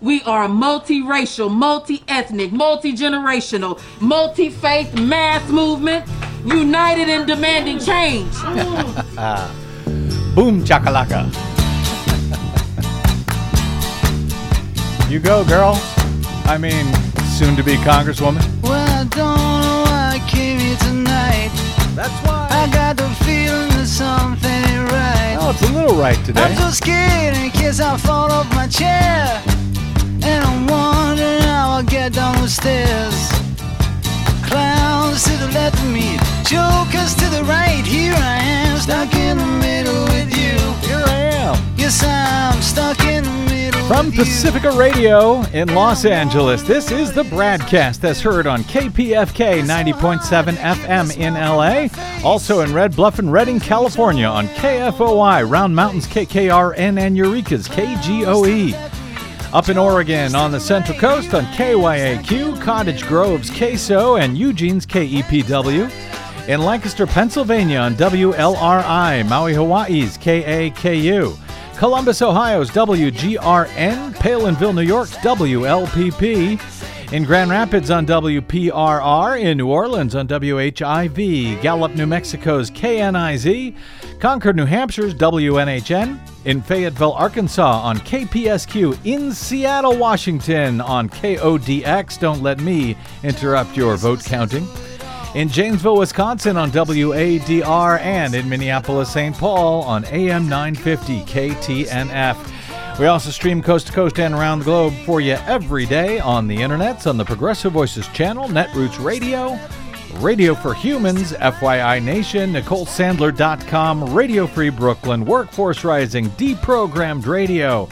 We are a multiracial, multi-ethnic, multi-generational, multi-faith mass movement, united in demanding change. Boom chakalaka. You go, girl. I mean, soon to be Congresswoman. Well, I don't know why I came here tonight. That's why. I got the feeling that something ain't right. Oh, it's a little right today. I'm so scared in case I fall off my chair. And I'm wondering how I'll get down the stairs. Clowns to the left of me, jokers to the right. Here I am, stuck in the middle with you. Here I am. Yes, I'm stuck in the middle From with you. Pacifica Radio in Los Angeles, this is the Bradcast that's heard on KPFK 90.7 FM in LA. Also in Red Bluff and Redding, California on KFOI, Round Mountains KKRN, and Eureka's KGOE. Up in Oregon on the Central Coast on KYAQ, Cottage Grove's KSO, and Eugene's KEPW. In Lancaster, Pennsylvania on WLRI, Maui, Hawaii's KAKU. Columbus, Ohio's WGRN, Palinville, New York's WLPP. In Grand Rapids on WPRR, in New Orleans on WHIV, Gallup, New Mexico's KNIZ, Concord, New Hampshire's WNHN, in Fayetteville, Arkansas on KPSQ, in Seattle, Washington on KODX, don't let me interrupt your vote counting, in Janesville, Wisconsin on WADR, and in Minneapolis, St. Paul on AM 950 KTNF. We also stream coast to coast and around the globe for you every day on the internets, on the Progressive Voices channel, Netroots Radio, Radio for Humans, FYI Nation, NicoleSandler.com, Radio Free Brooklyn, Workforce Rising, Deprogrammed Radio,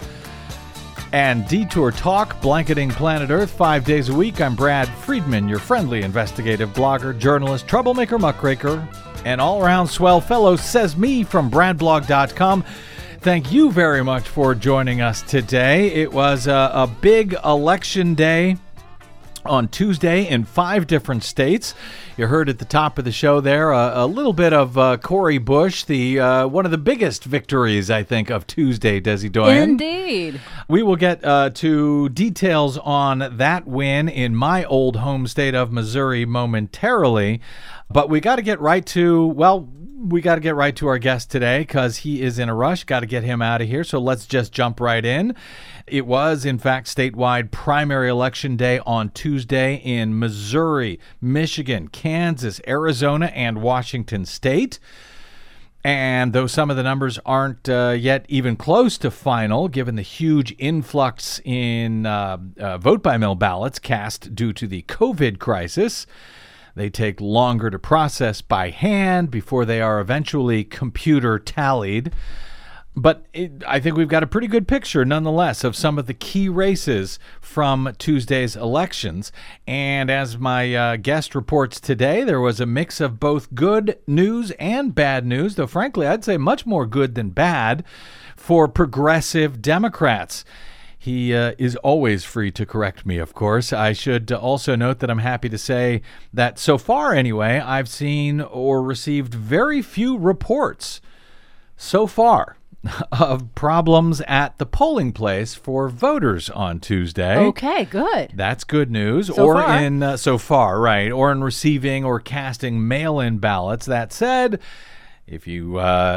and Detour Talk, blanketing planet Earth 5 days a week. I'm Brad Friedman, your friendly investigative blogger, journalist, troublemaker, muckraker, and all-around swell fellow, says me from BradBlog.com. Thank you very much for joining us today. It was a big election day on Tuesday in 5 different states. You heard at the top of the show there a little bit of Cori Bush, the one of the biggest victories, I think, of Tuesday, Desi Doyen. Indeed. We will get to details on that win in my old home state of Missouri momentarily, but we got to get right to, our guest today because he is in a rush. Got to get him out of here. So let's just jump right in. It was, in fact, statewide primary election day on Tuesday in Missouri, Michigan, Kansas, Arizona, and Washington State. And though some of the numbers aren't yet even close to final, given the huge influx in vote-by-mail ballots cast due to the COVID crisis, they take longer to process by hand before they are eventually computer tallied. But I think we've got a pretty good picture, nonetheless, of some of the key races from Tuesday's elections. And as my guest reports today, there was a mix of both good news and bad news, though frankly, I'd say much more good than bad for progressive Democrats. He is always free to correct me, of course. I should also note that I'm happy to say that so far, anyway, I've seen or received very few reports so far of problems at the polling place for voters on Tuesday. Okay, good. That's good news. So far. So far, right. Or in receiving or casting mail-in ballots. That said, if you've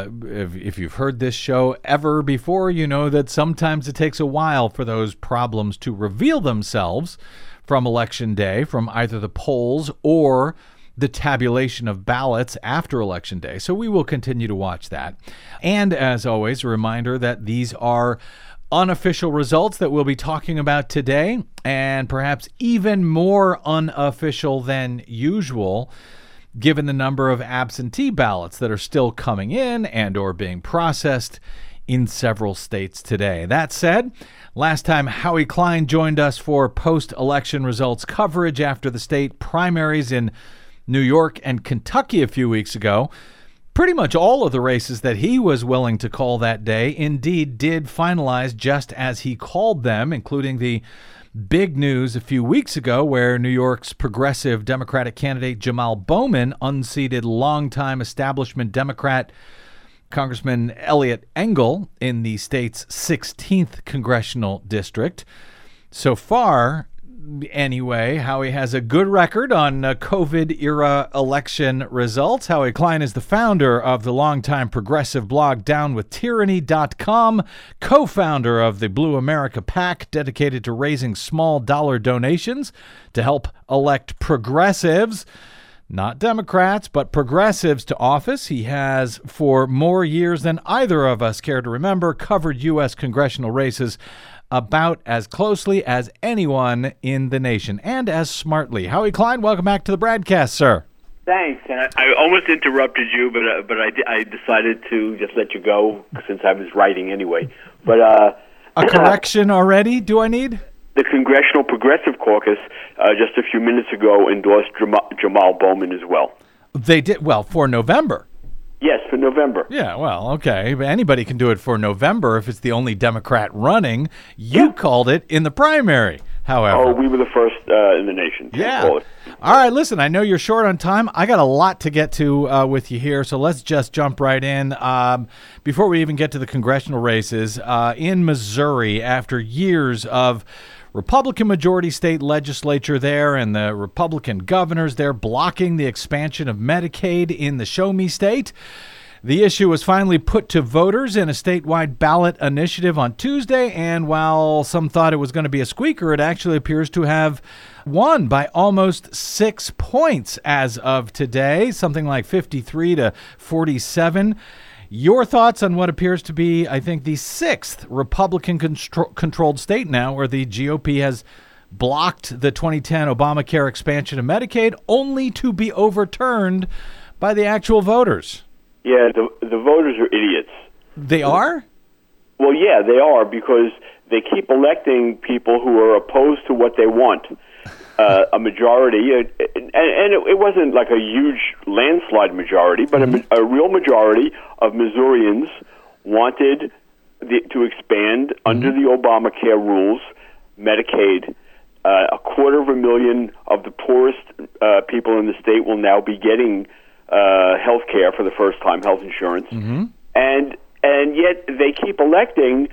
heard this show ever before, you know that sometimes it takes a while for those problems to reveal themselves from Election Day, from either the polls or the tabulation of ballots after Election Day. So we will continue to watch that. And as always, a reminder that these are unofficial results that we'll be talking about today, and perhaps even more unofficial than usual, given the number of absentee ballots that are still coming in and or being processed in several states today. That said, last time Howie Klein joined us for post-election results coverage after the state primaries in New York and Kentucky a few weeks ago, pretty much all of the races that he was willing to call that day indeed did finalize just as he called them, including the big news a few weeks ago where New York's progressive Democratic candidate Jamal Bowman unseated longtime establishment Democrat Congressman Eliot Engel in the state's 16th congressional district. So far, anyway, Howie has a good record on COVID-era election results. Howie Klein is the founder of the longtime progressive blog DownWithTyranny.com, co-founder of the Blue America PAC, dedicated to raising small dollar donations to help elect progressives, not Democrats, but progressives to office. He has, for more years than either of us care to remember, covered U.S. congressional races about as closely as anyone in the nation, and as smartly. Howie Klein, welcome back to the broadcast, sir. Thanks. And I almost interrupted you, but I decided to just let you go since I was writing anyway. But a correction already? Do I need? The Congressional Progressive Caucus just a few minutes ago endorsed Jamal Bowman as well. They did? Well, for November. Yes, for November. Yeah, well, okay. But anybody can do it for November if it's the only Democrat running. You called it in the primary, however. Oh, we were the first in the nation to call it. All right, listen, I know you're short on time. I got a lot to get to with you here, so let's just jump right in. Before we even get to the congressional races, in Missouri, after years of Republican majority state legislature there and the Republican governors there blocking the expansion of Medicaid in the Show Me State, the issue was finally put to voters in a statewide ballot initiative on Tuesday, and while some thought it was going to be a squeaker, it actually appears to have won by almost 6 points as of today, something like 53 to 47. Your thoughts on what appears to be, I think, the sixth Republican-controlled state now where the GOP has blocked the 2010 Obamacare expansion of Medicaid, only to be overturned by the actual voters. Yeah, the voters are idiots. They are? Well, yeah, they are, because they keep electing people who are opposed to what they want. A majority, and it wasn't like a huge landslide majority, but a real majority of Missourians wanted to expand under the Obamacare rules, Medicaid. 250,000 of the poorest people in the state will now be getting health care for the first time, health insurance, and yet they keep electing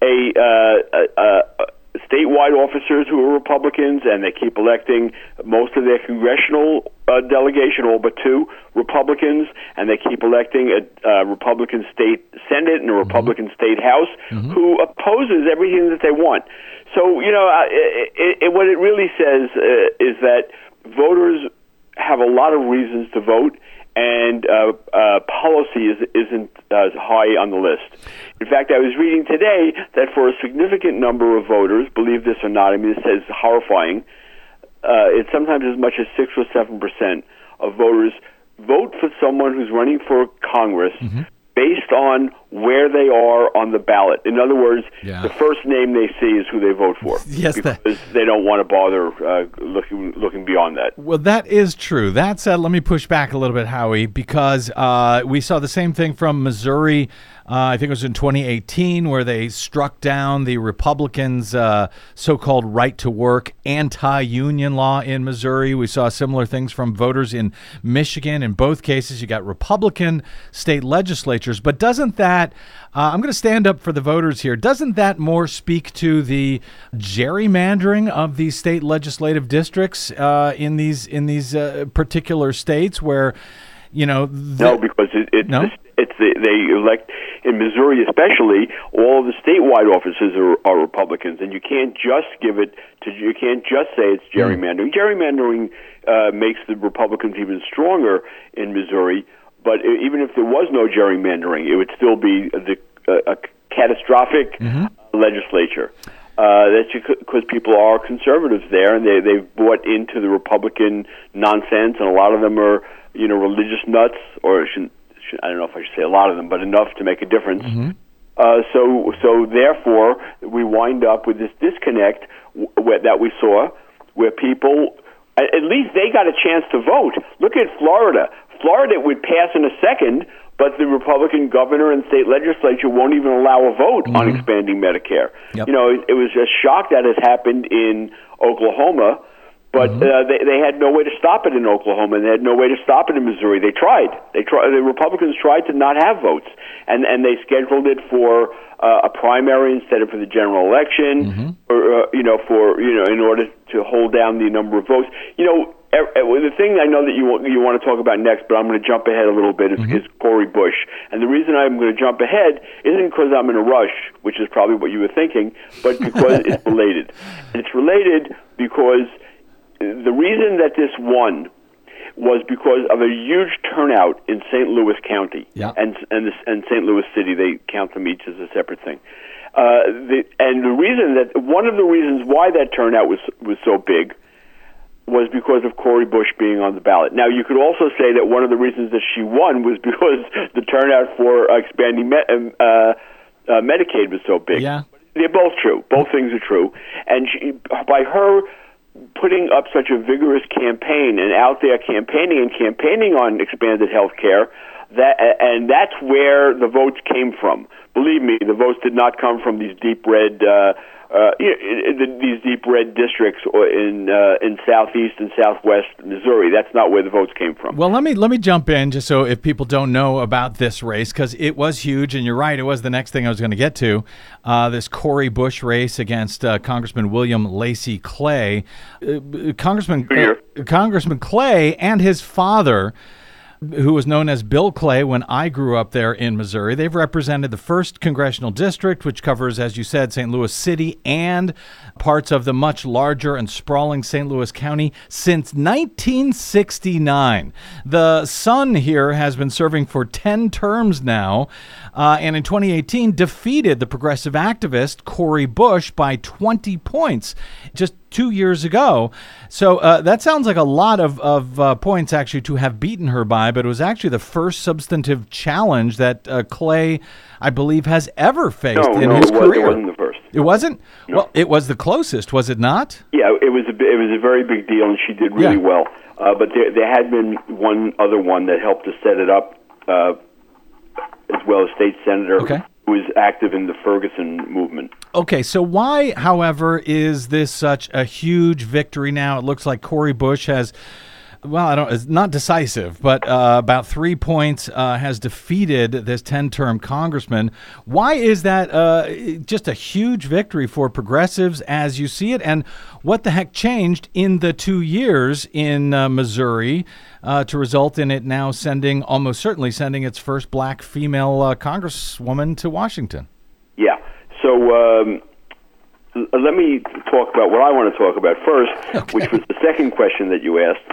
statewide officers who are Republicans, and they keep electing most of their congressional delegation, all but two Republicans, and they keep electing a Republican state Senate and a Republican state House who opposes everything that they want. So, you know, what it really says is that voters have a lot of reasons to vote, and policy isn't as high on the list. In fact, I was reading today that for a significant number of voters, believe this or not, I mean, this is horrifying, it's sometimes as much as 6 or 7% of voters vote for someone who's running for Congress based on where they are on the ballot. In other words, the first name they see is who they vote for. Yes, because they don't want to bother looking beyond that. Well, that is true. That said, let me push back a little bit, Howie, because we saw the same thing from Missouri. I think it was in 2018 where they struck down the Republicans' so-called right-to-work anti-union law in Missouri. We saw similar things from voters in Michigan. In both cases, you got Republican state legislatures. But doesn't that, I'm going to stand up for the voters here, doesn't that more speak to the gerrymandering of these state legislative districts in these particular states where, you know... No, because they elect, in Missouri especially, all of the statewide offices are Republicans, and you can't just say it's gerrymandering. Gerrymandering makes the Republicans even stronger in Missouri, but even if there was no gerrymandering, it would still be a catastrophic legislature. That's because people are conservatives there, and they've bought into the Republican nonsense, and a lot of them are, you know, religious nuts, or I don't know if I should say a lot of them, but enough to make a difference. So therefore, we wind up with this disconnect that we saw, where people, at least they got a chance to vote. Look at Florida. Florida would pass in a second, but the Republican governor and state legislature won't even allow a vote on expanding Medicare. You know, it was a shock that has happened in Oklahoma, but they had no way to stop it in Oklahoma, and they had no way to stop it in Missouri. They tried. The Republicans tried to not have votes, and they scheduled it for a primary instead of for the general election, or in order to hold down the number of votes. The thing I know that you want to talk about next, but I'm going to jump ahead a little bit, is Cori Bush. And the reason I'm going to jump ahead isn't because I'm in a rush, which is probably what you were thinking, but because it's related. And it's related because the reason that this won was because of a huge turnout in St. Louis County and St. Louis City. They count them each as a separate thing. One of the reasons why that turnout was so big was because of Cori Bush being on the ballot. Now, you could also say that one of the reasons that she won was because the turnout for expanding Medicaid was so big. Yeah. They're both true. Both things are true. And by her putting up such a vigorous campaign and out there campaigning on expanded health care, that's where the votes came from. Believe me, the votes did not come from these deep red districts in southeast and southwest Missouri. That's not where the votes came from. Well, let me jump in just so if people don't know about this race, because it was huge, and you're right, it was the next thing I was going to get to, this Cori Bush race against Congressman William Lacy Clay. Congressman Clay and his father, who was known as Bill Clay when I grew up there in Missouri. They've represented the 1st Congressional District, which covers, as you said, St. Louis City and parts of the much larger and sprawling St. Louis County since 1969. The son here has been serving for 10 terms now, and in 2018 defeated the progressive activist Cori Bush by 20 points just 2 years ago. So that sounds like a lot of points actually to have beaten her by, but it was actually the first substantive challenge that Clay, I believe, has ever faced in his career. It wasn't the first. It wasn't? No. Well, it was the closest, was it not? Yeah, it was a very big deal, and she did really well. But there had been one other one that helped to set it up, as well as state senator who was active in the Ferguson movement. Okay, so why, however, is this such a huge victory now? It looks like Cori Bush has, it's not decisive, but about 3 points has defeated this 10-term congressman. Why is that just a huge victory for progressives as you see it? And what the heck changed in the 2 years in Missouri to result in it now almost certainly sending its first black female congresswoman to Washington? Yeah. So let me talk about what I want to talk about first, which was the second question that you asked.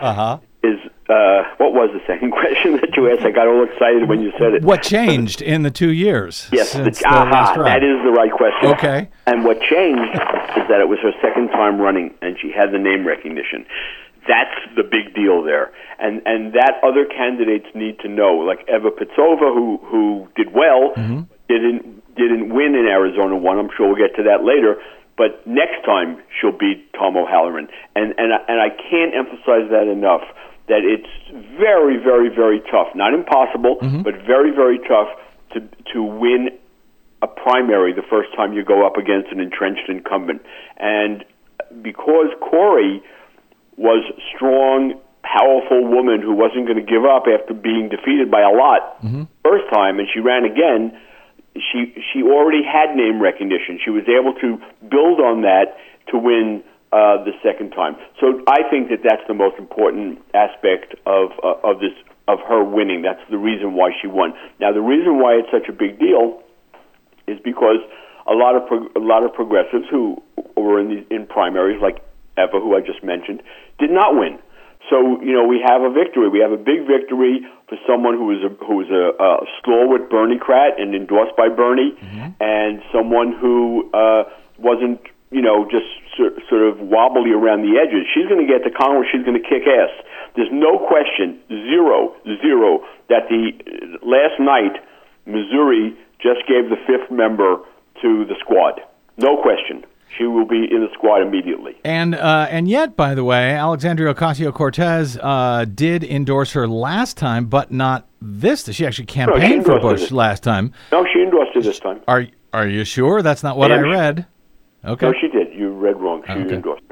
What was the second question that you asked? I got all excited when you said it. What changed in the 2 years? Yes, that is the right question. Okay. And what changed is that it was her second time running, and she had the name recognition. That's the big deal there, and that other candidates need to know, like Eva Pitsova, who did well, didn't win in Arizona 1. I'm sure we'll get to that later. But next time she'll beat Tom O'Halloran, and I can't emphasize that enough. That it's very, very, very tough. Not impossible, but very, very tough to win a primary the first time you go up against an entrenched incumbent. And because Cori was a strong, powerful woman who wasn't going to give up after being defeated by a lot first time, and she ran again, she already had name recognition. She was able to build on that to win the second time. So I think that that's the most important aspect of her winning. That's the reason why she won. Now, the reason why it's such a big deal is because a lot of progressives who were in primaries, like Eva, who I just mentioned, did not win. So we have a victory. We have a big victory for someone who was a stalwart Bernie-crat and endorsed by Bernie, and someone who wasn't just sort of wobbly around the edges. She's going to get to Congress. She's going to kick ass. There's no question, zero, that the last night Missouri just gave the 5th member to the squad. No question. She will be in the squad immediately. And yet, by the way, Alexandria Ocasio-Cortez did endorse her last time, but not this. She actually campaigned for Bush last time. No, she endorsed her this time. Are you sure? That's not what I read. Okay. No, she did. You read wrong. She endorsed her.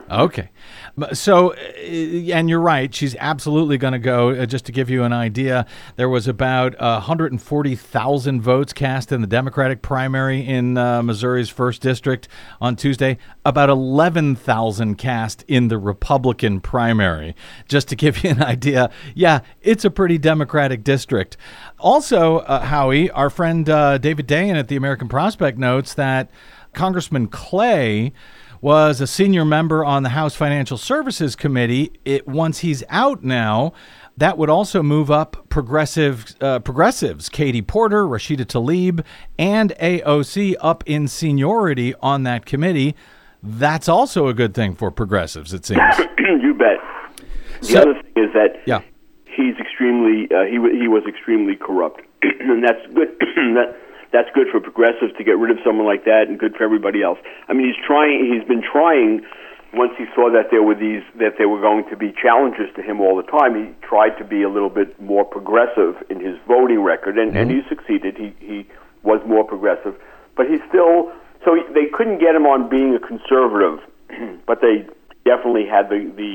Okay. So, and you're right, she's absolutely going to go. Just to give you an idea, there was about 140,000 votes cast in the Democratic primary in Missouri's 1st District on Tuesday, about 11,000 cast in the Republican primary. Just to give you an idea, yeah, it's a pretty Democratic district. Also, Howie, our friend David Dayen at the American Prospect notes that Congressman Clay was a senior member on the House Financial Services Committee. Once he's out now, that would also move up progressives Katie Porter, Rashida Tlaib, and AOC up in seniority on that committee. That's also a good thing for progressives, it seems. You bet. The other thing is that he's extremely he was extremely corrupt, and that's good. That's good for progressives to get rid of someone like that, and good for everybody else. I mean, he's been trying. Once he saw that there were going to be challenges to him all the time, he tried to be a little bit more progressive in his voting record, and he succeeded. He was more progressive, but he's still. So they couldn't get him on being a conservative, but they definitely had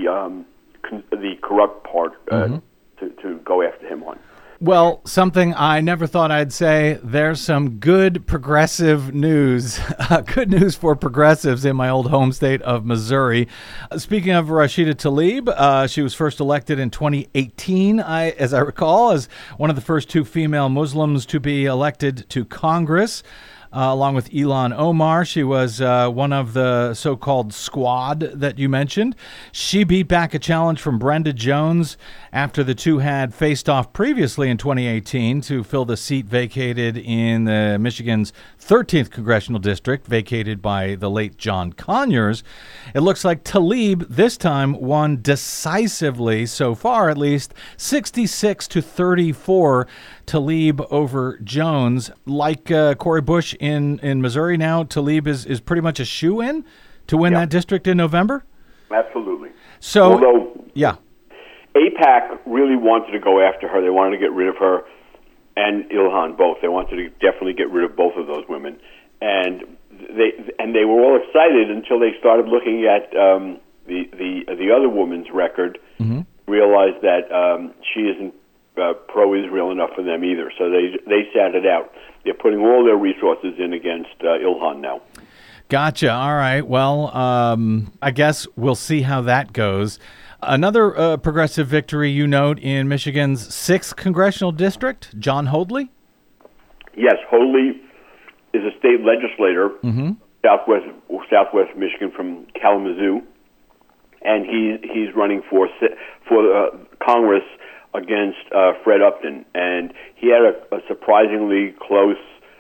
the corrupt part to go after him on. Well, something I never thought I'd say, there's some good progressive news, good news for progressives in my old home state of Missouri. Speaking of Rashida Tlaib, she was first elected in 2018, as I recall, as one of the first 2 female Muslims to be elected to Congress. Along with Ilhan Omar. She was one of the so-called squad that you mentioned. She beat back a challenge from Brenda Jones after the two had faced off previously in 2018 to fill the seat vacated in Michigan's 13th congressional district, vacated by the late John Conyers. It looks like Tlaib this time won decisively, so far at least, 66-34. Tlaib over Jones. Like Cori Bush in Missouri now, Tlaib is pretty much a shoo-in to win that district in November? Absolutely. So, although AIPAC really wanted to go after her. They wanted to get rid of her and Ilhan both. They wanted to definitely get rid of both of those women. And they were all excited until they started looking at the other woman's record, realized that she isn't pro-Israel enough for them either. So they sat it out. They're putting all their resources in against Ilhan now. Gotcha. All right. Well, I guess we'll see how that goes. Another progressive victory you note in Michigan's 6th congressional district, John Hoadley? Yes, Hoadley is a state legislator, Southwest Michigan from Kalamazoo, and he's running for Congress against Fred Upton, and he had a surprisingly close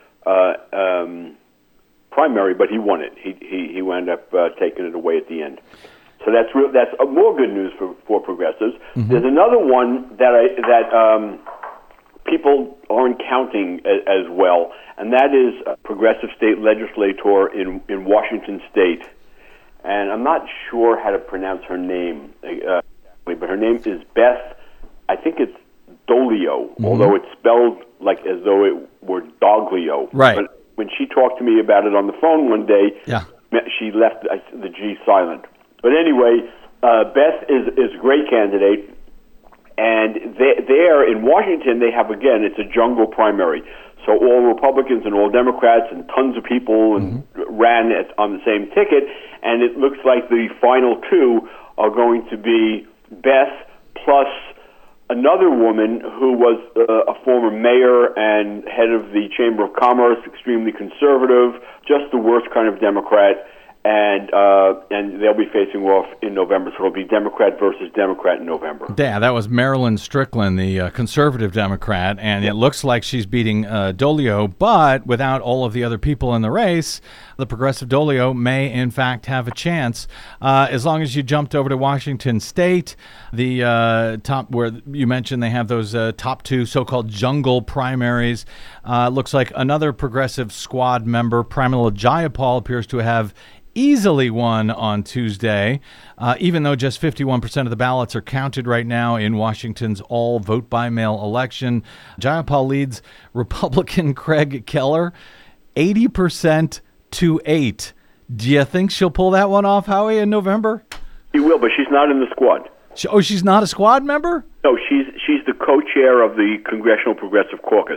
primary, but he won it. He wound up taking it away at the end. So that's more good news for progressives. There's another one that people aren't counting as well, and that is a progressive state legislator in Washington State, and I'm not sure how to pronounce her name, but her name is Beth. I think it's Dolio, although it's spelled like as though it were Doglio. Right. But when she talked to me about it on the phone one day, she left the G silent. But anyway, Beth is a great candidate, and there in Washington they have, again, it's a jungle primary. So all Republicans and all Democrats and tons of people ran on the same ticket, and it looks like the final 2 are going to be Beth plus another woman who was a former mayor and head of the Chamber of Commerce, extremely conservative, just the worst kind of Democrat, and they'll be facing off in November. So it'll be Democrat versus Democrat in November. Yeah, that was Marilyn Strickland, the conservative Democrat, and it looks like she's beating Dolio, but without all of the other people in the race, the progressive Dolio may, in fact, have a chance. As long as you jumped over to Washington State, the top, where you mentioned they have those top 2 so-called jungle primaries, looks like another progressive squad member, Pramila Jayapal, appears to have easily won on Tuesday, even though just 51% of the ballots are counted right now in Washington's all vote-by-mail election. Jayapal leads Republican Craig Keller 80% to 8. Do you think she'll pull that one off, Howie, in November? She will, but she's not in the squad. She's not a squad member? No, she's the co-chair of the Congressional Progressive Caucus,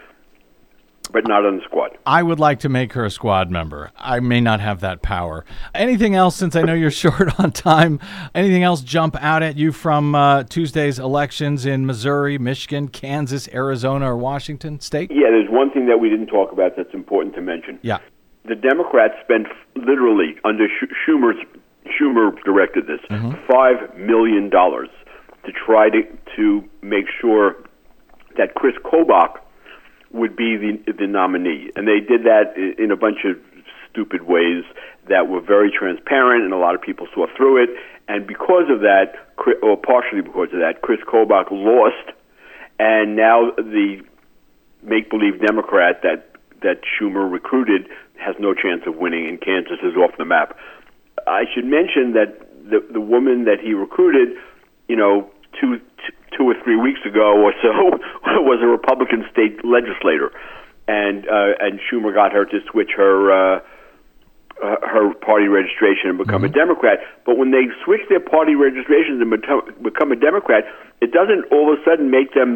but not on the squad. I would like to make her a squad member. I may not have that power. Anything else, since I know you're short on time, anything else jump out at you from Tuesday's elections in Missouri, Michigan, Kansas, Arizona, or Washington State? Yeah, there's one thing that we didn't talk about that's important to mention. Yeah. The Democrats spent literally, under Schumer directed this, $5 million to try to make sure that Chris Kobach would be the nominee. And they did that in a bunch of stupid ways that were very transparent, and a lot of people saw through it. And because of that, or partially because of that, Chris Kobach lost, and now the make-believe Democrat that Schumer recruited has no chance of winning, and Kansas is off the map. I should mention that the woman that he recruited, two or 3 weeks ago or so, was a Republican state legislator, and Schumer got her to switch her party registration and become a Democrat. But when they switch their party registrations and become a Democrat, it doesn't all of a sudden make them,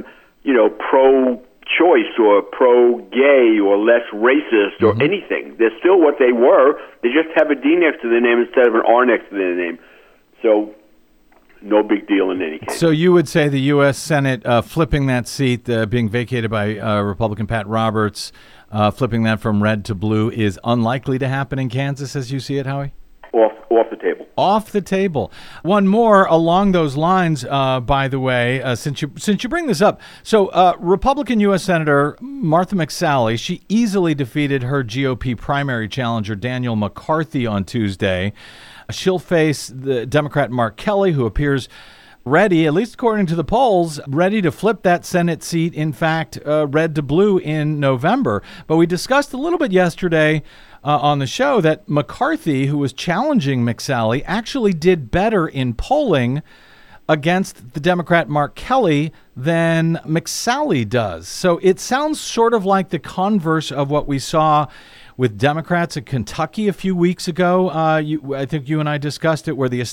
pro-choice or pro-gay or less racist or anything. They're still what they were. They just have a D next to their name instead of an R next to their name. So no big deal in any case. So you would say the U.S. Senate flipping that seat, being vacated by Republican Pat Roberts, flipping that from red to blue is unlikely to happen in Kansas as you see it, Howie? Off the table. Off the table. One more along those lines, by the way, since you bring this up. So Republican U.S. Senator Martha McSally, she easily defeated her GOP primary challenger Daniel McCarthy on Tuesday. She'll face the Democrat Mark Kelly, who appears ready, at least according to the polls, ready to flip that Senate seat, in fact, red to blue in November. But we discussed a little bit yesterday on the show that McCarthy, who was challenging McSally, actually did better in polling against the Democrat Mark Kelly than McSally does. So it sounds sort of like the converse of what we saw with Democrats in Kentucky a few weeks ago. I think you and I discussed it, where the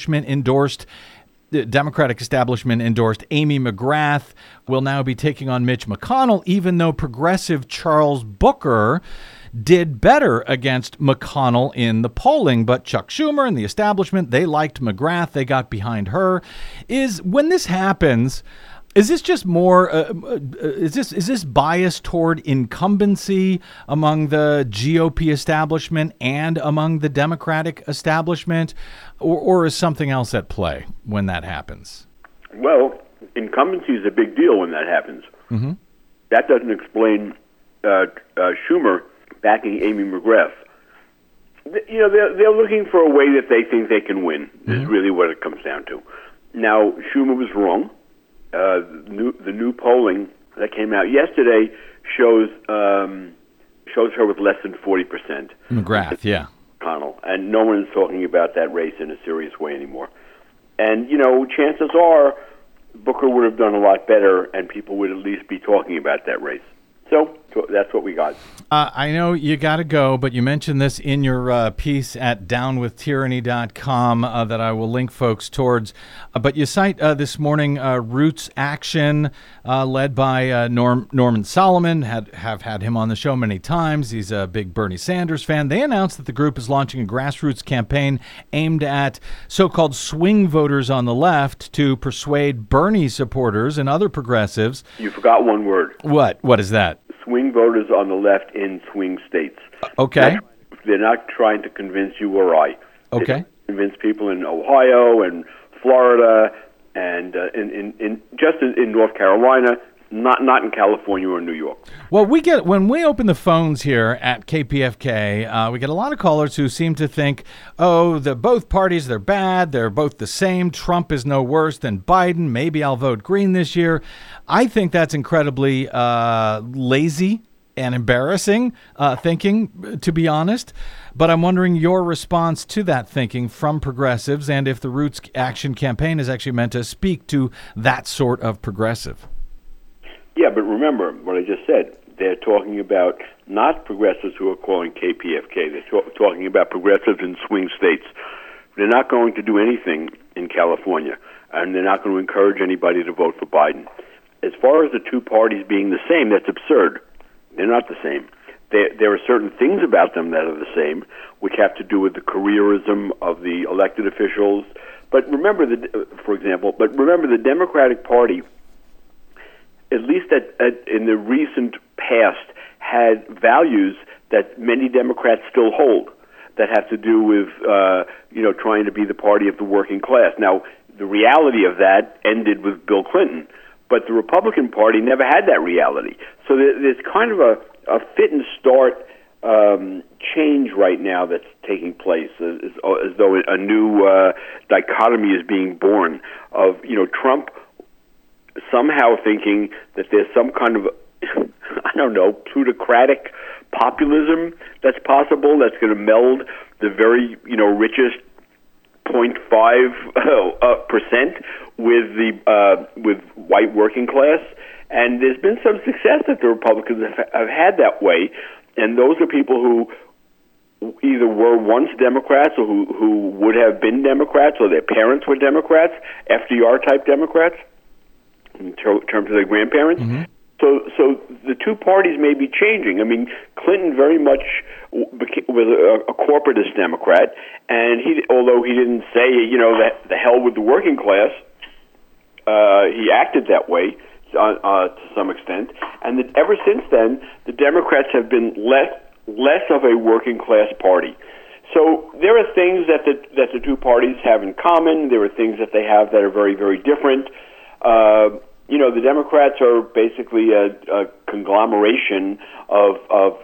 Democratic establishment endorsed Amy McGrath, will now be taking on Mitch McConnell, even though progressive Charles Booker did better against McConnell in the polling. But Chuck Schumer and the establishment, they liked McGrath. They got behind her. When this happens, is this just more? Is this bias toward incumbency among the GOP establishment and among the Democratic establishment, or is something else at play when that happens? Well, incumbency is a big deal when that happens. Mm-hmm. That doesn't explain Schumer backing Amy McGrath. They're looking for a way that they think they can win. Is really what it comes down to. Now, Schumer was wrong. The new polling that came out yesterday shows her with less than 40%. McGrath, yeah. McConnell, and no one is talking about that race in a serious way anymore. And chances are Booker would have done a lot better, and people would at least be talking about that race. So that's what we got. I know you got to go, but you mentioned this in your piece at downwithtyranny.com that I will link folks towards. But you cite this morning Roots Action, led by Norman Solomon. Have had him on the show many times. He's a big Bernie Sanders fan. They announced that the group is launching a grassroots campaign aimed at so-called swing voters on the left to persuade Bernie supporters and other progressives. You forgot one word. What? What is that? Swing voters on the left in swing states. Okay. They're not trying to convince you or I. Okay. They convince people in Ohio and Florida and in North Carolina, not in California or New York. Well, when we open the phones here at KPFK, we get a lot of callers who seem to think, both parties, they're bad, they're both the same, Trump is no worse than Biden, maybe I'll vote green this year. I think that's incredibly lazy and embarrassing thinking, to be honest. But I'm wondering your response to that thinking from progressives, and if the Roots Action campaign is actually meant to speak to that sort of progressive. Yeah, but remember what I just said. They're talking about not progressives who are calling KPFK. They're talking about progressives in swing states. They're not going to do anything in California, and they're not going to encourage anybody to vote for Biden. As far as the two parties being the same, that's absurd. They're not the same. There are certain things about them that are the same, which have to do with the careerism of the elected officials. But remember, for example, the Democratic Party, at least in the recent past, had values that many Democrats still hold, that have to do with trying to be the party of the working class. Now, the reality of that ended with Bill Clinton, but the Republican Party never had that reality. So there's kind of a fit and start change right now that's taking place, as though a new dichotomy is being born of Trump somehow thinking that there's some kind of plutocratic populism that's possible, that's going to meld the very richest 0.5% with white working class. And there's been some success that the Republicans have had that way, and those are people who either were once Democrats or who would have been Democrats, or their parents were Democrats, FDR-type Democrats, in terms of their grandparents. Mm-hmm. So the two parties may be changing. I mean, Clinton very much was a corporatist Democrat, and although he didn't say, that the hell with the working class, he acted that way to some extent. And ever since then, the Democrats have been less of a working class party. So there are things that the two parties have in common. There are things that they have that are very, very different. The Democrats are basically a conglomeration of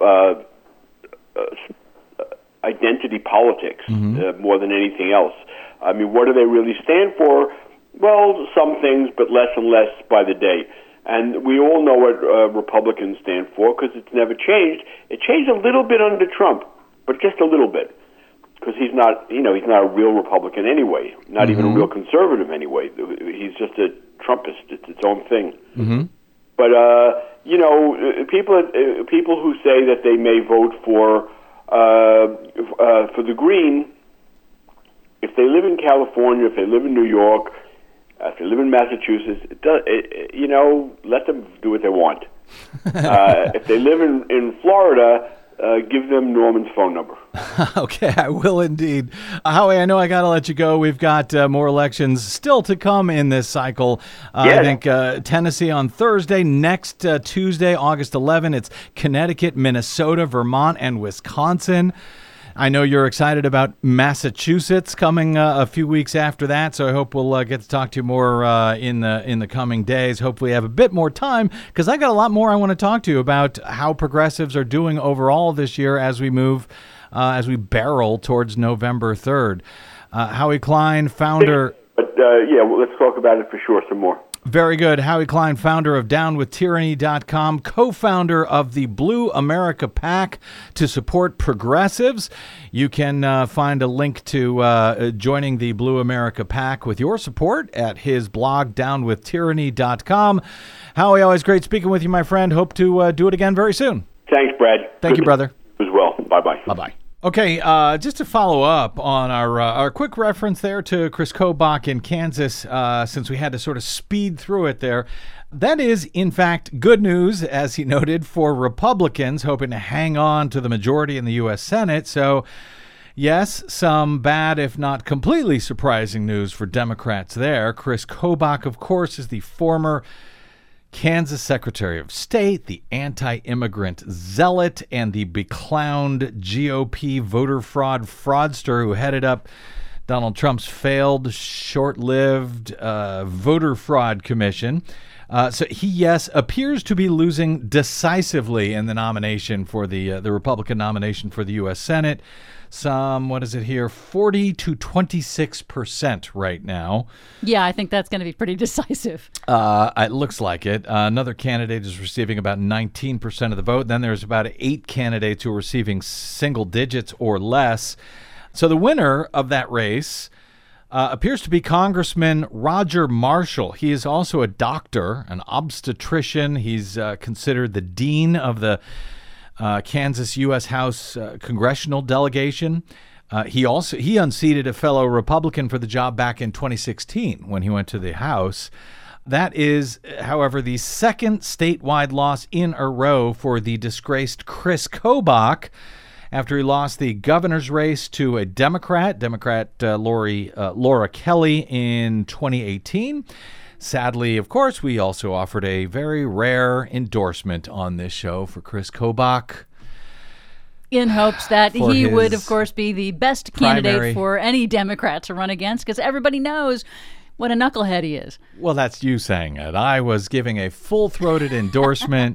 identity politics, mm-hmm. More than anything else. I mean, what do they really stand for? Well, some things, but less and less by the day. And we all know what Republicans stand for because it's never changed. It changed a little bit under Trump, but just a little bit, because he's not a real Republican anyway, not mm-hmm. even a real conservative anyway. He's just a Trumpist. It's its own thing. Mm-hmm. But people who say that they may vote for the Green, if they live in California, if they live in New York, if they live in Massachusetts, let them do what they want. If they live in Florida, give them Norman's phone number. Okay, I will indeed. Howie, I know I got to let you go. We've got more elections still to come in this cycle. Yes. I think Tennessee on Thursday. Next Tuesday, August 11, it's Connecticut, Minnesota, Vermont, and Wisconsin. I know you're excited about Massachusetts coming a few weeks after that, so I hope we'll get to talk to you more in the coming days. Hopefully have a bit more time, because I got a lot more I want to talk to you about how progressives are doing overall this year as we move, as we barrel towards November 3rd. Howie Klein, founder... But let's talk about it for sure some more. Very good. Howie Klein, founder of DownWithTyranny.com, co-founder of the Blue America PAC to support progressives. You can find a link to joining the Blue America PAC with your support at his blog, DownWithTyranny.com. Howie, always great speaking with you, my friend. Hope to do it again very soon. Thanks, Brad. Thank you, brother. As well. Bye-bye. Bye-bye. Okay, just to follow up on our quick reference there to Chris Kobach in Kansas, since we had to sort of speed through it there, that is, in fact, good news, as he noted, for Republicans hoping to hang on to the majority in the U.S. Senate. So, yes, some bad, if not completely surprising news for Democrats there. Chris Kobach, of course, is the former Kansas Secretary of State, the anti-immigrant zealot, and the beclowned GOP voter fraud fraudster who headed up Donald Trump's failed, short-lived voter fraud commission. So he, yes, appears to be losing decisively in the nomination for the Republican nomination for the U.S. Senate. Some, 40 to 26% right now. Yeah, I think that's going to be pretty decisive. It looks like it. Another candidate is receiving about 19% of the vote. Then there's about 8 candidates who are receiving single digits or less. So the winner of that race appears to be Congressman Roger Marshall. He is also a doctor, an obstetrician. He's considered the dean of the Kansas U.S. House congressional delegation. He unseated a fellow Republican for the job back in 2016 when he went to the House. That is, however, the second statewide loss in a row for the disgraced Chris Kobach after he lost the governor's race to a Democrat Laura Kelly in 2018. Sadly, of course, we also offered a very rare endorsement on this show for Chris Kobach, in hopes that he would, of course, be the best candidate for any Democrat to run against, because everybody knows what a knucklehead he is. Well, that's you saying it. I was giving a full-throated endorsement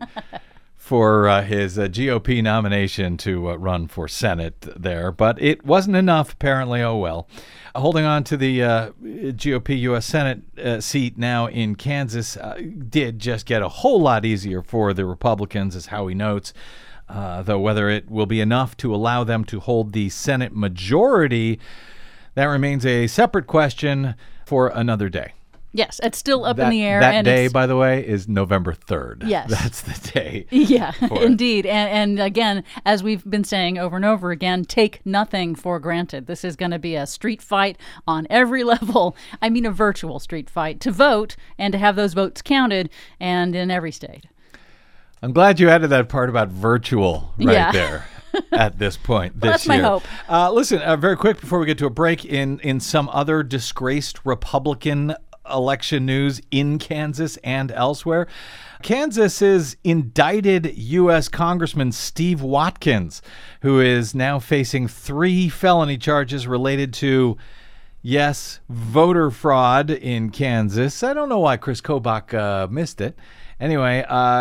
for his GOP nomination to run for Senate there, but it wasn't enough, apparently. Oh, well. Holding on to the GOP U.S. Senate seat now in Kansas did just get a whole lot easier for the Republicans, as Howie notes. Though whether it will be enough to allow them to hold the Senate majority, that remains a separate question for another day. Yes, it's still up in the air. That day, by the way, is November 3rd. Yes. That's the day. Yeah, indeed. And again, as we've been saying over and over again, take nothing for granted. This is going to be a street fight on every level. I mean, a virtual street fight to vote and to have those votes counted, and in every state. I'm glad you added that part about virtual there at this point this year. That's my hope. Listen, very quick before we get to a break, in some other disgraced Republican election news in Kansas and elsewhere, Kansas's indicted U.S. Congressman Steve Watkins, who is now facing 3 felony charges related to, yes, voter fraud in Kansas. I don't know why Chris Kobach missed it. Anyway,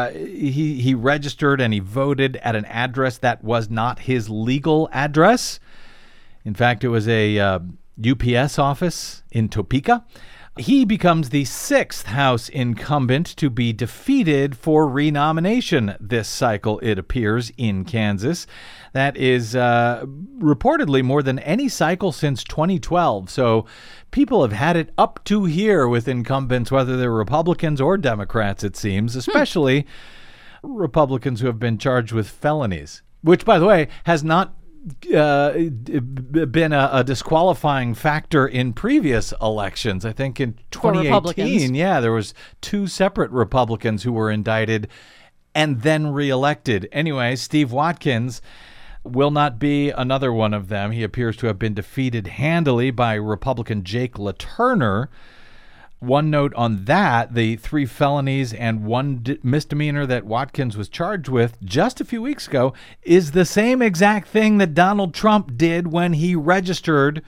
he registered and he voted at an address that was not his legal address. In fact, it was a UPS office in Topeka. He becomes the 6th House incumbent to be defeated for renomination this cycle, it appears, in Kansas. That is reportedly more than any cycle since 2012. So people have had it up to here with incumbents, whether they're Republicans or Democrats, it seems, especially Republicans who have been charged with felonies, which, by the way, has not been a disqualifying factor in previous elections. I think in 2018, there was 2 separate Republicans who were indicted and then reelected. Anyway, Steve Watkins will not be another one of them. He appears to have been defeated handily by Republican Jake LaTurner. One note on that, the 3 felonies and 1 misdemeanor that Watkins was charged with just a few weeks ago is the same exact thing that Donald Trump did when he registered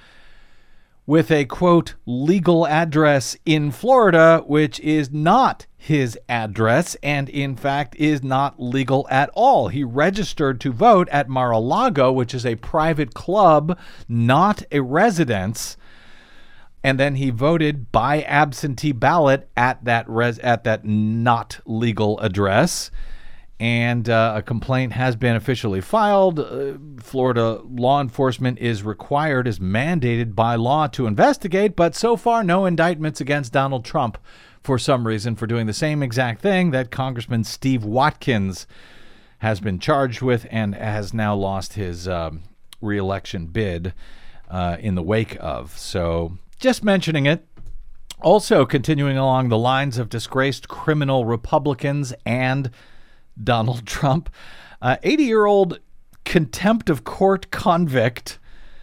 with a, quote, legal address in Florida, which is not his address and, in fact, is not legal at all. He registered to vote at Mar-a-Lago, which is a private club, not a residence. And then he voted by absentee ballot at that not legal address. And a complaint has been officially filed. Florida law enforcement is mandated by law to investigate, but so far no indictments against Donald Trump for some reason for doing the same exact thing that Congressman Steve Watkins has been charged with and has now lost his re-election bid in the wake of. So just mentioning it. Also continuing along the lines of disgraced criminal Republicans and Donald Trump, 80-year-old contempt of court convict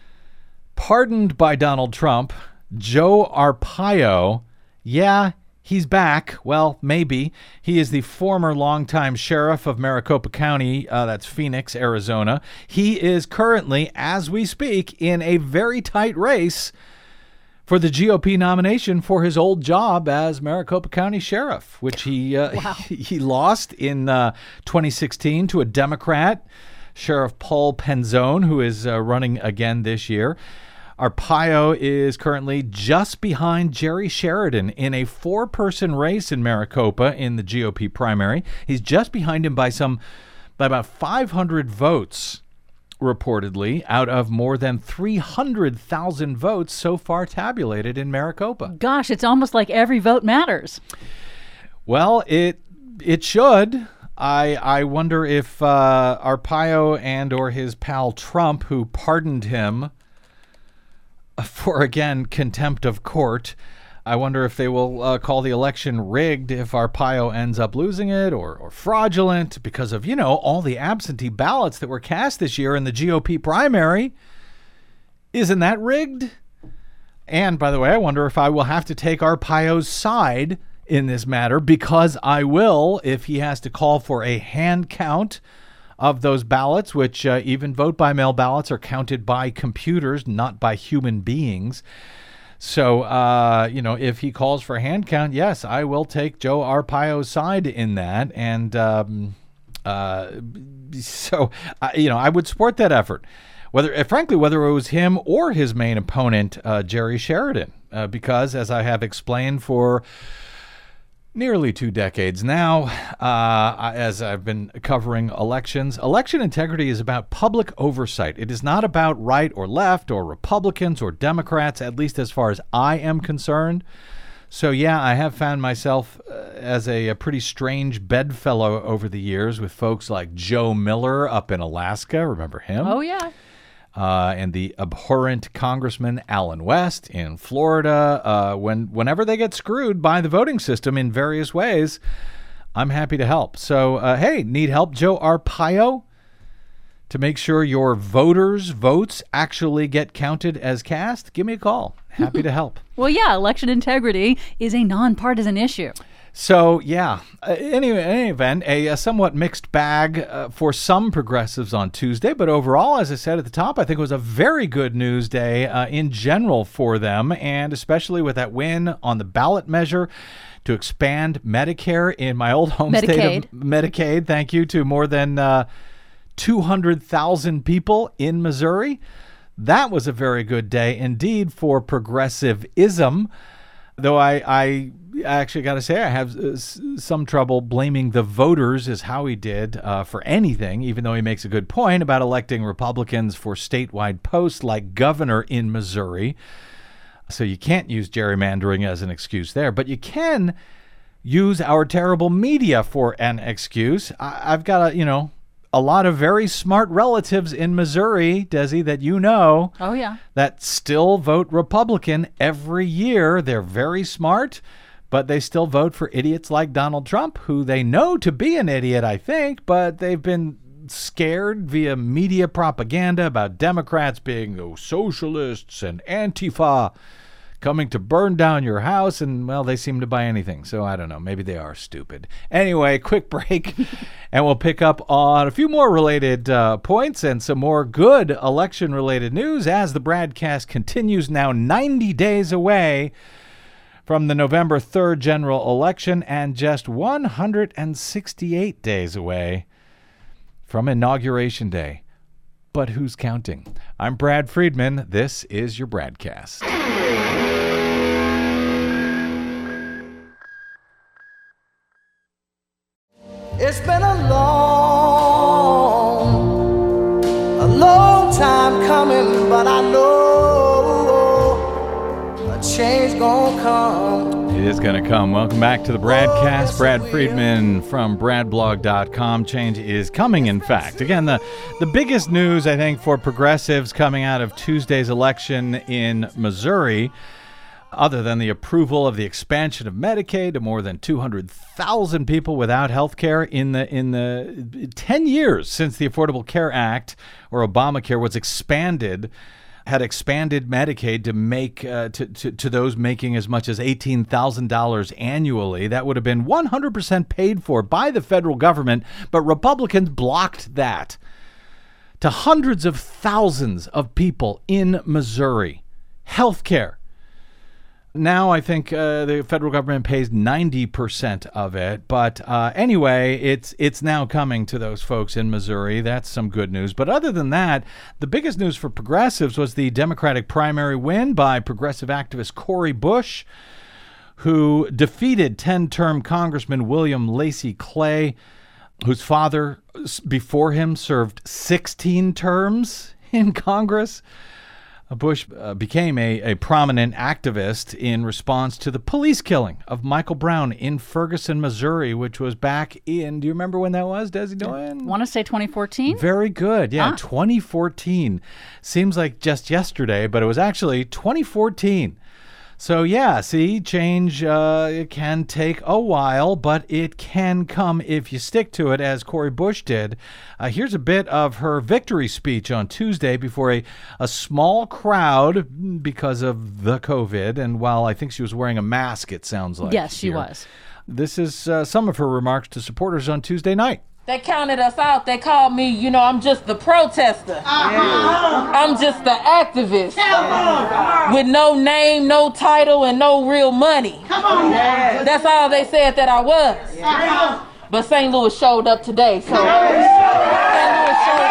pardoned by Donald Trump, Joe Arpaio. Yeah, he's back. Well, maybe. He is the former longtime sheriff of Maricopa County, that's Phoenix, Arizona. He is currently, as we speak, in a very tight race for the GOP nomination for his old job as Maricopa County Sheriff, which he lost in 2016 to a Democrat, Sheriff Paul Penzone, who is running again this year. Arpaio is currently just behind Jerry Sheridan in a 4-person race in Maricopa in the GOP primary. He's just behind him by about 500 votes, reportedly, out of more than 300,000 votes so far tabulated in Maricopa. Gosh, it's almost like every vote matters. Well, it should. I wonder if Arpaio and or his pal Trump, who pardoned him for, again, contempt of court. I wonder if they will call the election rigged if Arpaio ends up losing it, or fraudulent because of, all the absentee ballots that were cast this year in the GOP primary. Isn't that rigged? And, by the way, I wonder if I will have to take Arpaio's side in this matter, because I will if he has to call for a hand count of those ballots, which even vote-by-mail ballots are counted by computers, not by human beings. So, if he calls for a hand count, yes, I will take Joe Arpaio's side in that. And I would support that effort. Whether it was him or his main opponent, Jerry Sheridan, because, as I have explained for nearly 2 decades now, as I've been covering elections, election integrity is about public oversight. It is not about right or left or Republicans or Democrats, at least as far as I am concerned. So, yeah, I have found myself as a pretty strange bedfellow over the years with folks like Joe Miller up in Alaska. Remember him? Oh, yeah. And the abhorrent Congressman Allen West in Florida. Whenever they get screwed by the voting system in various ways, I'm happy to help. So, hey, need help, Joe Arpaio, to make sure your voters' votes actually get counted as cast? Give me a call. Happy to help. Well, yeah, election integrity is a nonpartisan issue. So, yeah, anyway, in any event, a somewhat mixed bag for some progressives on Tuesday. But overall, as I said at the top, I think it was a very good news day in general for them, and especially with that win on the ballot measure to expand Medicare in my old home state of Medicaid. Thank you, to more than 200,000 people in Missouri. That was a very good day indeed for progressivism, though I actually got to say I have some trouble blaming the voters, as Howie did, for anything, even though he makes a good point about electing Republicans for statewide posts like governor in Missouri. So you can't use gerrymandering as an excuse there, but you can use our terrible media for an excuse. I've got a lot of very smart relatives in Missouri, Desi, that Oh, yeah. that still vote Republican every year. They're very smart, but they still vote for idiots like Donald Trump, who they know to be an idiot, I think, but they've been scared via media propaganda about Democrats being socialists and Antifa coming to burn down your house, and, well, they seem to buy anything. So I don't know. Maybe they are stupid. Anyway, quick break, and we'll pick up on a few more related points and some more good election-related news as the broadcast continues, now 90 days away from the November 3rd general election and just 168 days away from Inauguration Day. But who's counting? I'm Brad Friedman. This is your broadcast. It's been a long time coming, but I know a change gonna come. It is going to come. Welcome back to the broadcast. Brad Friedman from bradblog.com. Change is coming, in fact. Again, the biggest news, I think, for progressives coming out of Tuesday's election in Missouri, other than the approval of the expansion of Medicaid to more than 200,000 people without health care in the 10 years since the Affordable Care Act, or Obamacare, was expanded, had expanded Medicaid to make to those making as much as $18,000 annually. That would have been 100% paid for by the federal government, but Republicans blocked that to hundreds of thousands of people in Missouri. Health care. Now I think the federal government pays 90% of it. But anyway, it's now coming to those folks in Missouri. That's some good news. But other than that, the biggest news for progressives was the Democratic primary win by progressive activist Cori Bush, who defeated 10-term Congressman William Lacy Clay, whose father before him served 16 terms in Congress. Bush became a prominent activist in response to the police killing of Michael Brown in Ferguson, Missouri, which was back in, do you remember when that was, Desi Doyen? I want to say 2014. Very good. Yeah, 2014. Seems like just yesterday, but it was actually 2014. So yeah, see, change it can take a while, but it can come if you stick to it, as Cori Bush did. Here's a bit of her victory speech on Tuesday before a small crowd because of the COVID, and while I think she was wearing a mask, it sounds like. Yes, she was. This is some of her remarks to supporters on Tuesday night. They counted us out. They called me, I'm just the protester. I'm just the activist. With no name, no title, and no real money. That's all they said that I was. But St. Louis showed up today. So St. Louis showed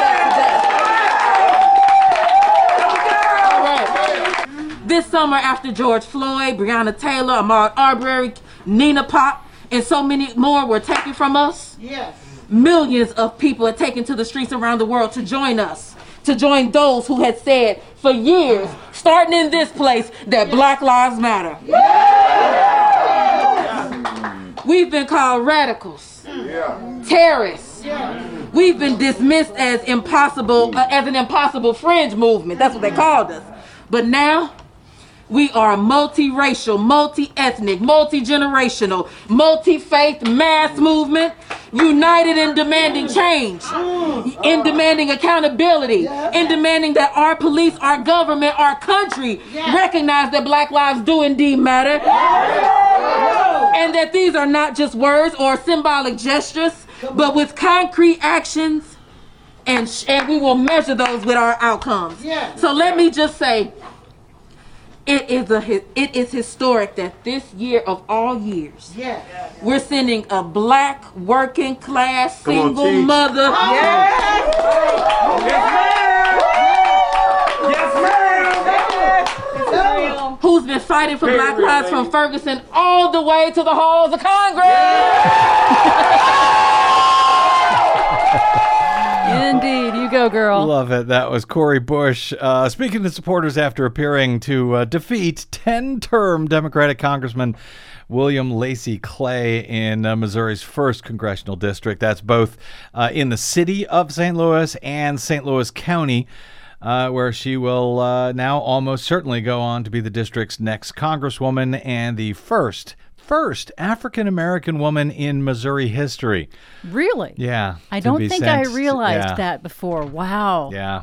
up today. All right. This summer, after George Floyd, Breonna Taylor, Ahmaud Arbery, Nina Pop, and so many more were taken from us. Yes. Millions of people are taken to the streets around the world to join us, to join those who had said for years, starting in this place, that Black Lives Matter. We've been called radicals, terrorists. We've been dismissed as an impossible fringe movement. That's what they called us. But now, we are a multiracial, multi-ethnic, multi-generational, multi-faith mass movement, united in demanding change, in demanding accountability, in demanding that our police, our government, our country recognize that Black lives do indeed matter, and that these are not just words or symbolic gestures, but with concrete actions, and we will measure those with our outcomes. So let me just say, it is historic that this year of all years, we're sending a Black working class single mother who's been fighting for Black lives from Ferguson all the way to the halls of Congress. Indeed. You go, girl. Love it. That was Cori Bush speaking to supporters after appearing to defeat 10-term Democratic Congressman William Lacy Clay in Missouri's 1st congressional district. That's both in the city of St. Louis and St. Louis County, where she will now almost certainly go on to be the district's next congresswoman and the first African-American woman in Missouri history. Really? Yeah. I don't think I realized that before. Wow. Yeah.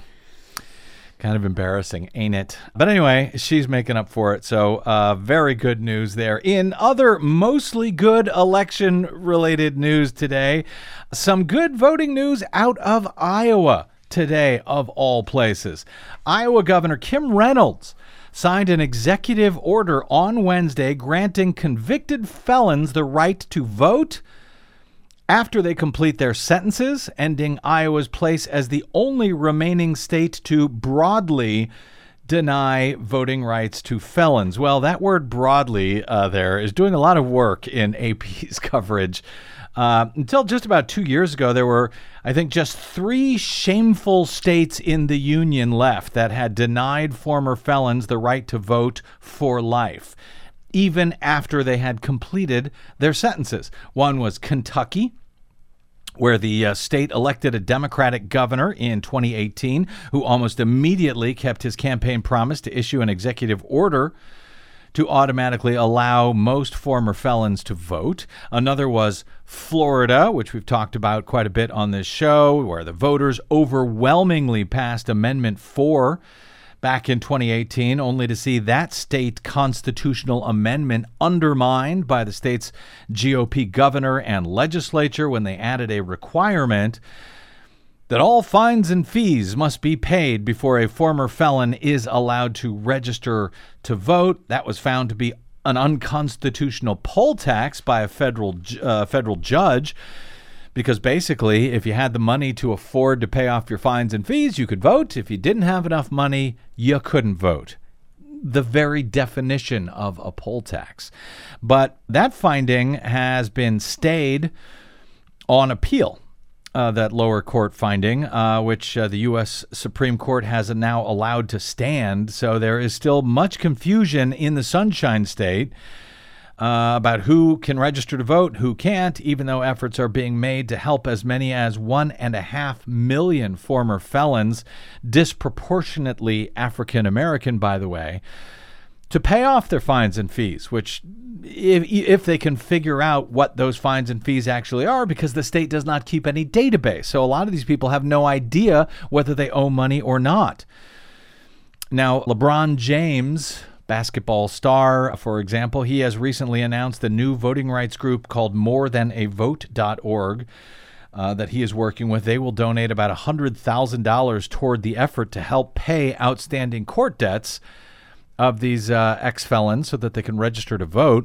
Kind of embarrassing, ain't it? But anyway, she's making up for it. So very good news there. In other mostly good election-related news today, some good voting news out of Iowa today, of all places. Iowa Governor Kim Reynolds signed an executive order on Wednesday granting convicted felons the right to vote after they complete their sentences, ending Iowa's place as the only remaining state to broadly deny voting rights to felons. Well, that word broadly there is doing a lot of work in AP's coverage. Until just about 2 years ago, there were, I think, just 3 shameful states in the Union left that had denied former felons the right to vote for life, even after they had completed their sentences. One was Kentucky, where the state elected a Democratic governor in 2018 who almost immediately kept his campaign promise to issue an executive order to automatically allow most former felons to vote. Another was Florida, which we've talked about quite a bit on this show, where the voters overwhelmingly passed Amendment 4 back in 2018, only to see that state constitutional amendment undermined by the state's GOP governor and legislature when they added a requirement that all fines and fees must be paid before a former felon is allowed to register to vote. That was found to be an unconstitutional poll tax by a federal judge, because basically, if you had the money to afford to pay off your fines and fees, you could vote. If you didn't have enough money, you couldn't vote. The very definition of a poll tax. But that finding has been stayed on appeal. that lower court finding, which the U.S. Supreme Court has now allowed to stand. So there is still much confusion in the Sunshine State about who can register to vote, who can't, even though efforts are being made to help as many as 1.5 million former felons, disproportionately African American, by the way, to pay off their fines and fees, which if they can figure out what those fines and fees actually are, because the state does not keep any database. So a lot of these people have no idea whether they owe money or not. Now, LeBron James, basketball star, for example, he has recently announced a new voting rights group called morethanavote.org that he is working with. They will donate about $100,000 toward the effort to help pay outstanding court debts of these ex-felons so that they can register to vote.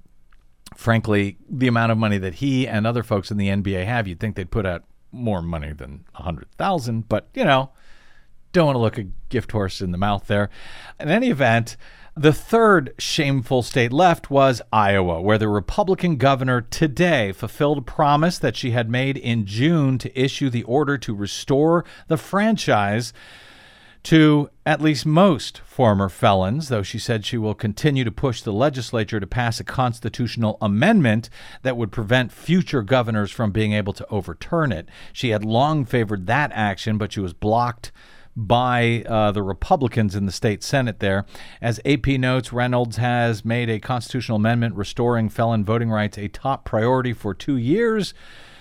Frankly, the amount of money that he and other folks in the NBA have, you'd think they'd put out more money than $100,000, but, you know, don't want to look a gift horse in the mouth there. In any event, the third shameful state left was Iowa, where the Republican governor today fulfilled a promise that she had made in June to issue the order to restore the franchise to at least most former felons, though she said she will continue to push the legislature to pass a constitutional amendment that would prevent future governors from being able to overturn it. She had long favored that action, but she was blocked by the Republicans in the state Senate there. As AP notes, Reynolds has made a constitutional amendment restoring felon voting rights a top priority for 2 years,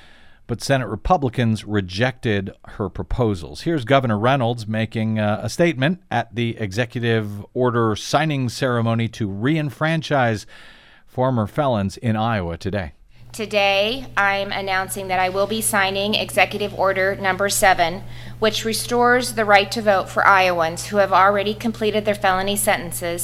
but Senate Republicans rejected her proposals. Here's Governor Reynolds making a statement at the executive order signing ceremony to re-enfranchise former felons in Iowa today. Today, I'm announcing that I will be signing Executive Order Number 7, which restores the right to vote for Iowans who have already completed their felony sentences,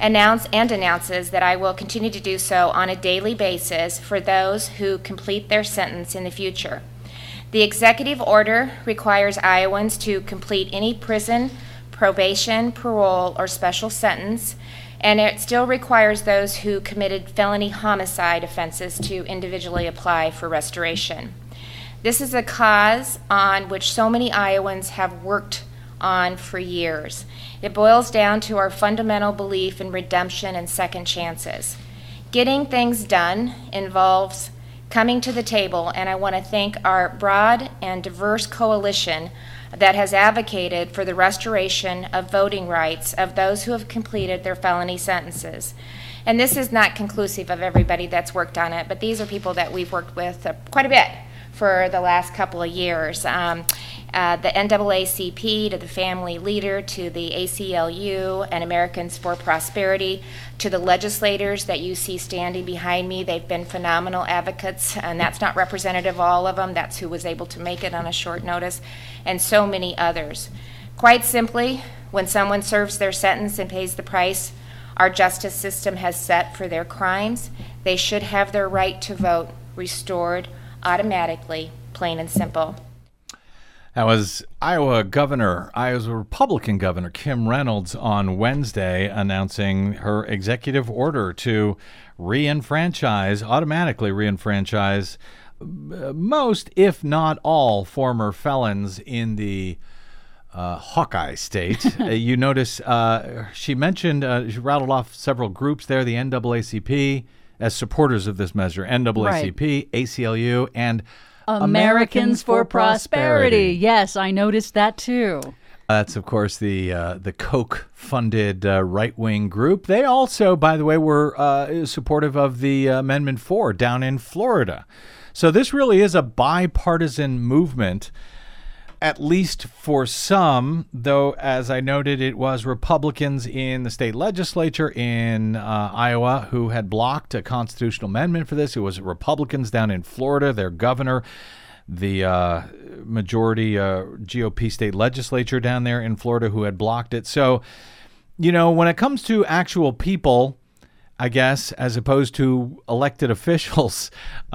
announces that I will continue to do so on a daily basis for those who complete their sentence in the future. The executive order requires Iowans to complete any prison, probation, parole, or special sentence, and it still requires those who committed felony homicide offenses to individually apply for restoration. This is a cause on which so many Iowans have worked on for years. It boils down to our fundamental belief in redemption and second chances. Getting things done involves coming to the table, and I want to thank our broad and diverse coalition that has advocated for the restoration of voting rights of those who have completed their felony sentences. And this is not conclusive of everybody that's worked on it, but these are people that we've worked with quite a bit for the last couple of years. The NAACP, to the Family Leader, to the ACLU, and Americans for Prosperity, to the legislators that you see standing behind me. They've been phenomenal advocates, and that's not representative of all of them. That's who was able to make it on a short notice, and so many others. Quite simply, when someone serves their sentence and pays the price our justice system has set for their crimes, they should have their right to vote restored automatically, plain and simple. That was Iowa's Republican Governor Kim Reynolds on Wednesday announcing her executive order to automatically re-enfranchise most, if not all, former felons in the Hawkeye State. You notice she rattled off several groups there, the NAACP, as supporters of this measure, NAACP, right. ACLU, and Americans for Prosperity. Yes, I noticed that too. That's, of course, the Koch-funded right-wing group. They also, by the way, were supportive of the Amendment 4 down in Florida. So this really is a bipartisan movement, at least for some, though, as I noted, it was Republicans in the state legislature in Iowa who had blocked a constitutional amendment for this. It was Republicans down in Florida, their governor, the majority GOP state legislature down there in Florida who had blocked it. So, you know, when it comes to actual people, I guess, as opposed to elected officials,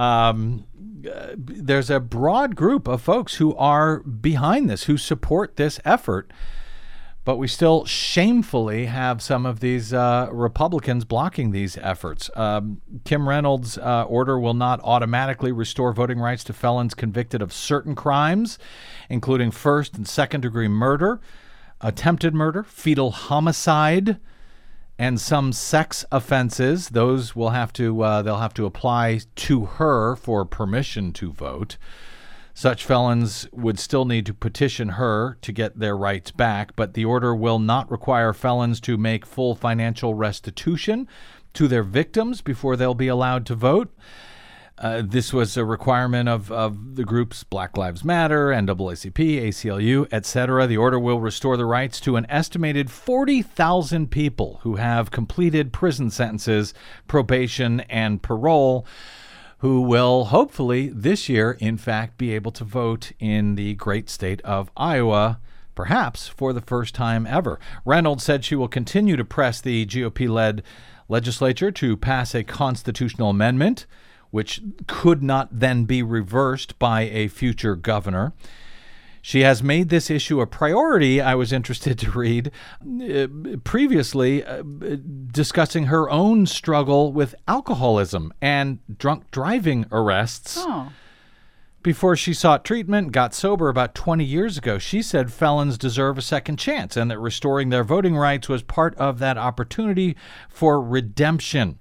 there's a broad group of folks who are behind this, who support this effort. But we still shamefully have some of these Republicans blocking these efforts. Kim Reynolds' order will not automatically restore voting rights to felons convicted of certain crimes, including first and second-degree murder, attempted murder, fetal homicide, and some sex offenses. Those will have to they'll have to apply to her for permission to vote. Such felons would still need to petition her to get their rights back, but the order will not require felons to make full financial restitution to their victims before they'll be allowed to vote. This was a requirement of the groups Black Lives Matter, NAACP, ACLU, etc. The order will restore the rights to an estimated 40,000 people who have completed prison sentences, probation, and parole, who will hopefully this year, in fact, be able to vote in the great state of Iowa, perhaps for the first time ever. Reynolds said she will continue to press the GOP-led legislature to pass a constitutional amendment, which could not then be reversed by a future governor. She has made this issue a priority, I was interested to read, previously discussing her own struggle with alcoholism and drunk driving arrests. Before she sought treatment, got sober about 20 years ago. She said felons deserve a second chance and that restoring their voting rights was part of that opportunity for redemption.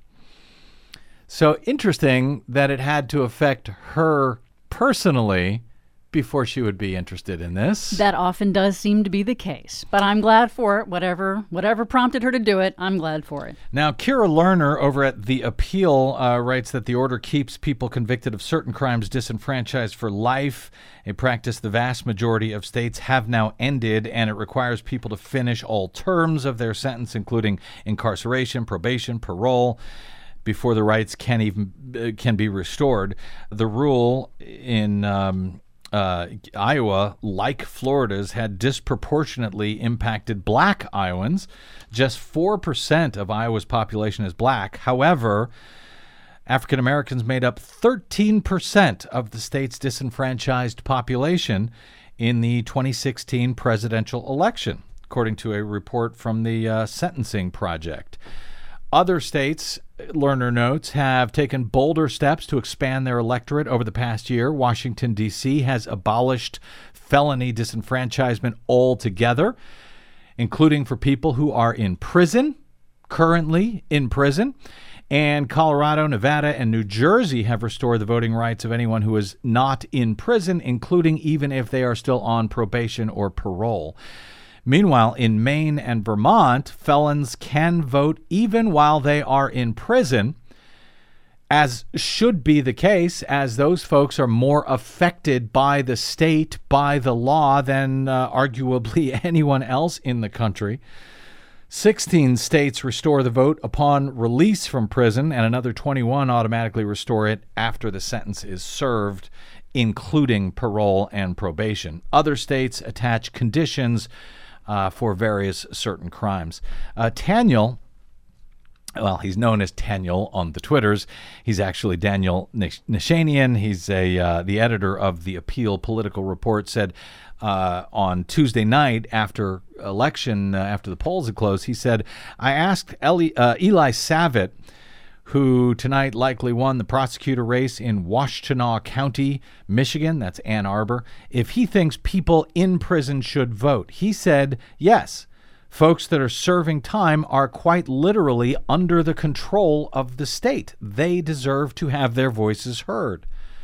So interesting that it had to affect her personally before she would be interested in this. That often does seem to be the case, but I'm glad for it. Whatever prompted her to do it, I'm glad for it. Now, Kira Lerner over at The Appeal writes that the order keeps people convicted of certain crimes disenfranchised for life, a practice the vast majority of states have now ended, and it requires people to finish all terms of their sentence, including incarceration, probation, parole, before the rights can be restored. The rule in Iowa, like Florida's, had disproportionately impacted black Iowans. Just 4% of Iowa's population is black. However, African Americans made up 13% of the state's disenfranchised population in the 2016 presidential election, according to a report from the Sentencing Project. Other states, Lerner notes, have taken bolder steps to expand their electorate over the past year. Washington, D.C. has abolished felony disenfranchisement altogether, including for people who are in prison, currently in prison. And Colorado, Nevada, and New Jersey have restored the voting rights of anyone who is not in prison, including even if they are still on probation or parole. Meanwhile, in Maine and Vermont, felons can vote even while they are in prison, as should be the case, as those folks are more affected by the state, by the law, than arguably anyone else in the country. 16 states restore the vote upon release from prison, and another 21 automatically restore it after the sentence is served, including parole and probation. Other states attach conditions for various certain crimes. Taniel, well, he's known as Taniel on the Twitters. He's actually Daniel Nishanian. He's the editor of The Appeal Political Report, said on Tuesday night after election, after the polls had closed, he said, I asked Eli Savitt, who tonight likely won the prosecutor race in Washtenaw County, Michigan, that's Ann Arbor, if he thinks people in prison should vote. He said, yes, folks that are serving time are quite literally under the control of the state. They deserve to have their voices heard.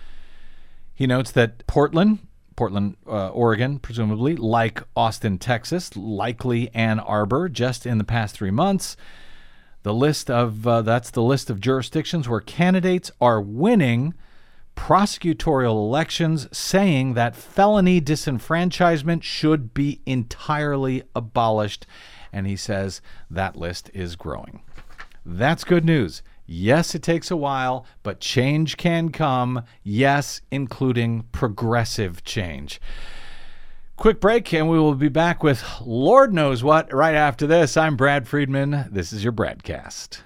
He notes that Portland, Oregon, presumably, like Austin, Texas, likely Ann Arbor, just in the past 3 months, that's the list of jurisdictions where candidates are winning prosecutorial elections, saying that felony disenfranchisement should be entirely abolished. And he says that list is growing. That's good news. Yes, it takes a while, but change can come. Yes, including progressive change. Quick break, and we will be back with Lord knows what right after this. I'm Brad Friedman. This is your Bradcast.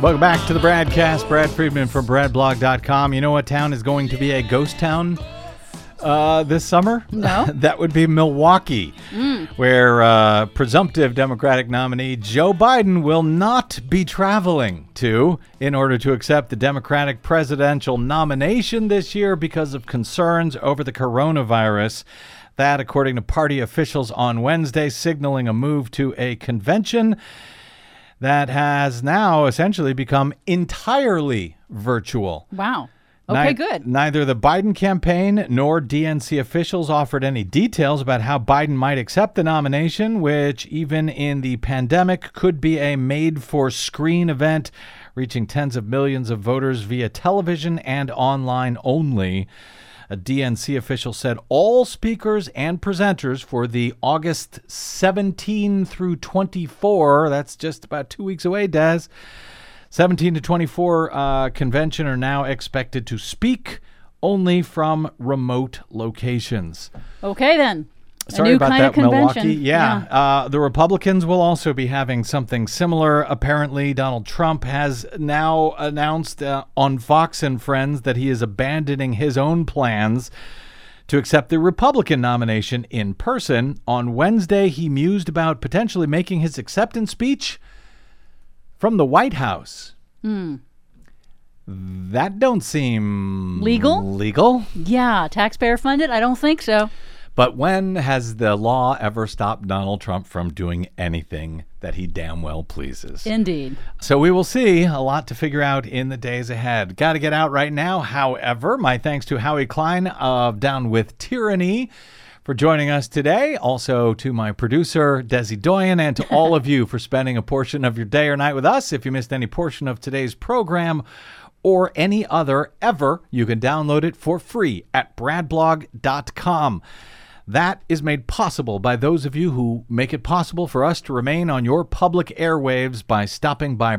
Welcome back to the Bradcast. Brad Friedman from BradBlog.com. You know what town is going to be a ghost town this summer? No. That would be Milwaukee, where presumptive Democratic nominee Joe Biden will not be traveling to in order to accept the Democratic presidential nomination this year because of concerns over the coronavirus. That, according to party officials on Wednesday, signaling a move to a convention that has now essentially become entirely virtual. Wow. Okay, good. Neither the Biden campaign nor DNC officials offered any details about how Biden might accept the nomination, which even in the pandemic could be a made-for-screen event, reaching tens of millions of voters via television and online only. A DNC official said all speakers and presenters for the August 17 through 24, that's just about 2 weeks away, Daz, 17 to 24 convention are now expected to speak only from remote locations. Okay, then. Sorry about that, Milwaukee. Yeah. The Republicans will also be having something similar. Apparently, Donald Trump has now announced on Fox and Friends that he is abandoning his own plans to accept the Republican nomination in person. On Wednesday, he mused about potentially making his acceptance speech from the White House. That don't seem legal. Yeah, taxpayer funded? I don't think so. But when has the law ever stopped Donald Trump from doing anything that he damn well pleases? Indeed. So we will see. A lot to figure out in the days ahead. Got to get out right now. However, my thanks to Howie Klein of Down with Tyranny for joining us today. Also to my producer, Desi Doyen, and to all of you for spending a portion of your day or night with us. If you missed any portion of today's program or any other ever, you can download it for free at bradblog.com. That is made possible by those of you who make it possible for us to remain on your public airwaves by stopping by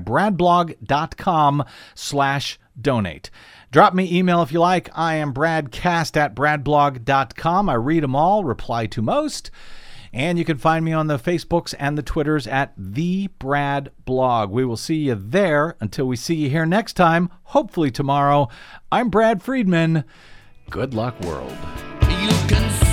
bradblog.com/donate. Drop me email if you like. I am bradcast@bradblog.com. I read them all, reply to most. And you can find me on the Facebooks and the Twitters at The Brad Blog. We will see you there. Until we see you here next time, hopefully tomorrow, I'm Brad Friedman. Good luck, world. You can